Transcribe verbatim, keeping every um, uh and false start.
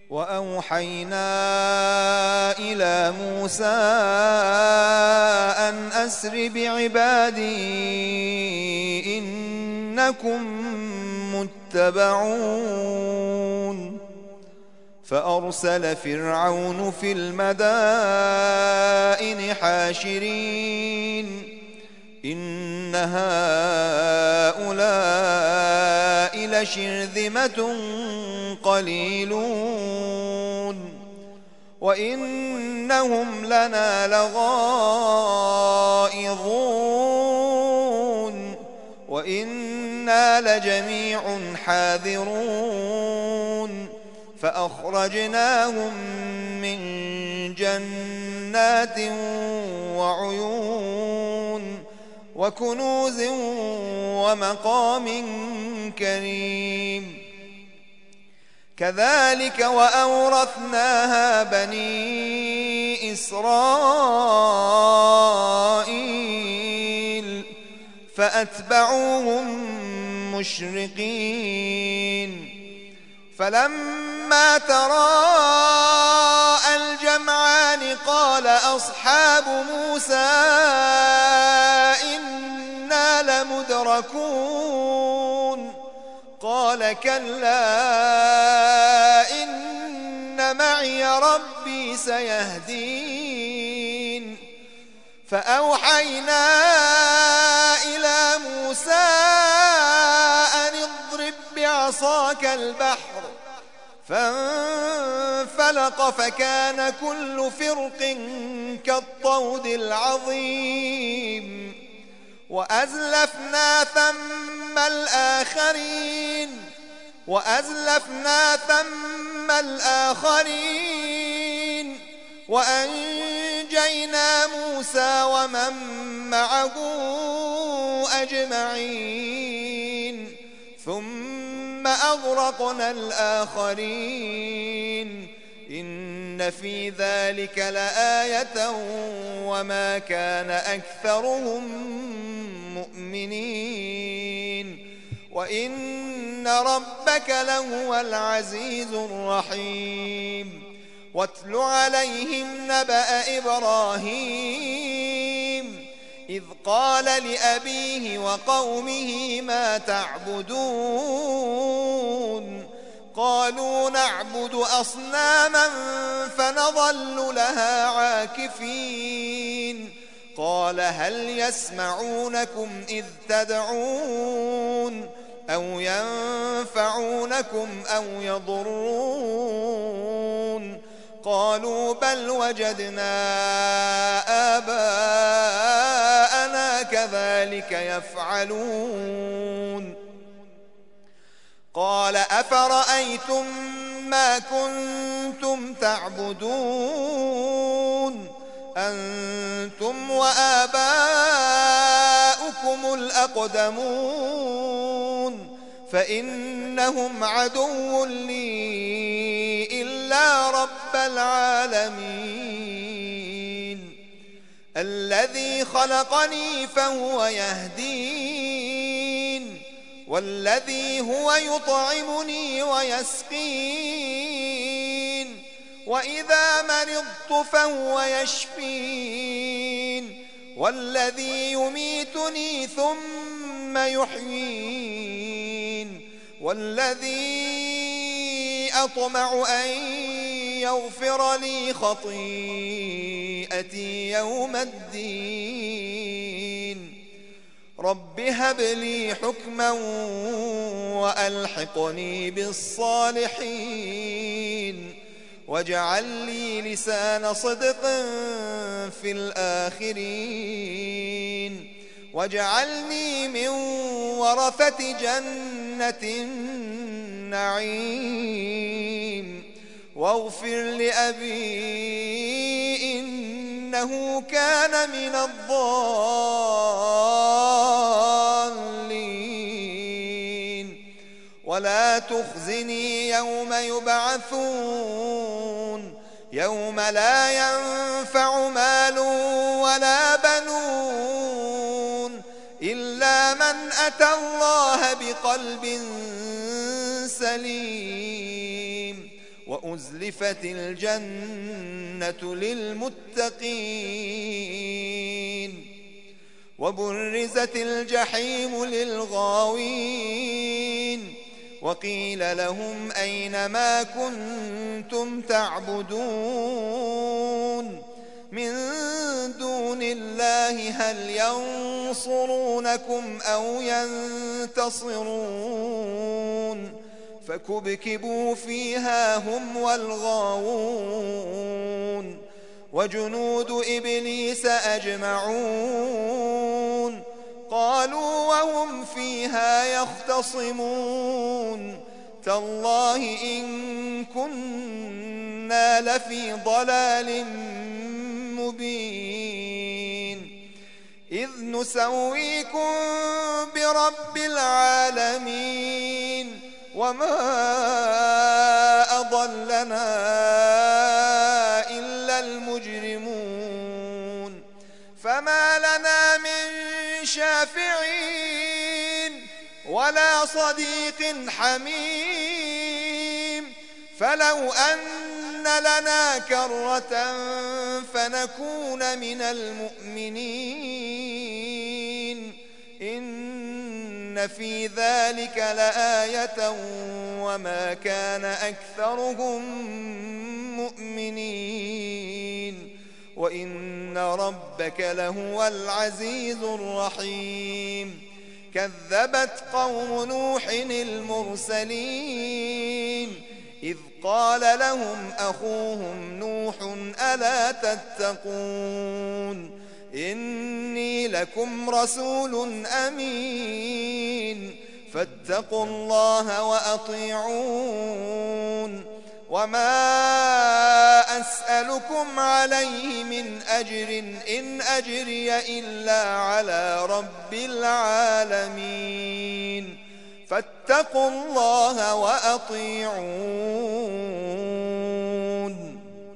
وأوحينا إلى موسى أن أسر بعبادي إنكم متبعون فأرسل فرعون في المدائن حاشرين إن هؤلاء لشرذمة قليلون وإنهم لنا لغائظون وإنا لجميع حاذرون فأخرجناهم من جنات وعيون وكنوز ومقام كريم كذلك وأورثناها بني إسرائيل فأتبعوهم مشرقين فلما تراءى الجمعان قال أصحاب موسى إنا لمدركون قال كلا إن معي ربي سيهدين فأوحينا إلى موسى أن اضرب بعصاك البحر فانفلق فكان كل فرق كالطود العظيم وأزلفنا ثم الآخرين وأزلفنا ثم الآخرين وأنجينا موسى ومن معه أجمعين ثم أغرقنا الآخرين إن في ذلك لآية وما كان أكثرهم مؤمنين وإن ربك لهو العزيز الرحيم واتل عليهم نبأ إبراهيم إذ قال لأبيه وقومه ما تعبدون قالوا نعبد أصناما فنظل لها عاكفين قال هل يسمعونكم إذ تدعون أو ينفعونكم أو يضرون قالوا بل وجدنا آباءنا كذلك يفعلون قال أفرأيتم ما كنتم تعبدون أنتم وآباؤكم الأقدمون فإنهم عدو لي إلا رب العالمين الذي خلقني فهو يهدين والذي هو يطعمني ويسقين وإذا مرضت فهو يشفين والذي يميتني ثم يحيين والذي أطمع أن يغفر لي خطيئتي يوم الدين رب هب لي حكما وألحقني بالصالحين واجعل لي لسان صدق في الآخرين واجعلني من ورثة جنة النعيم واغفر لأبي إنه كان من الضالين ولا تخزني يوم يبعثون يوم لا ينفع مال ولا بنون إلا من أتى الله بقلب سليم وأزلفت الجنة للمتقين وبرزت الجحيم للغاوين وقيل لهم أين ما كنتم تعبدون من دون الله هل ينصرونكم أو ينتصرون فكبكبوا فيها هم والغاوون وجنود إبليس أجمعون قالوا وهم فيها يختصمون تالله إن كنا لفي ضلال مبين إذ نسويكم برب العالمين وما أضلنا إلا المجرمون فما لنا من شافعين ولا صديق حميم فلو أن لنا كرة فنكون من المؤمنين إن في ذلك لآية وما كان أكثرهم مؤمنين وإن ربك لهو العزيز الرحيم كذبت قوم نوح المرسلين إذ قال لهم أخوهم نوح ألا تتقون إني لكم رسول أمين فاتقوا الله وأطيعون وما أسألكم عليه من أجر إن أجري إلا على رب العالمين فاتقوا الله وأطيعون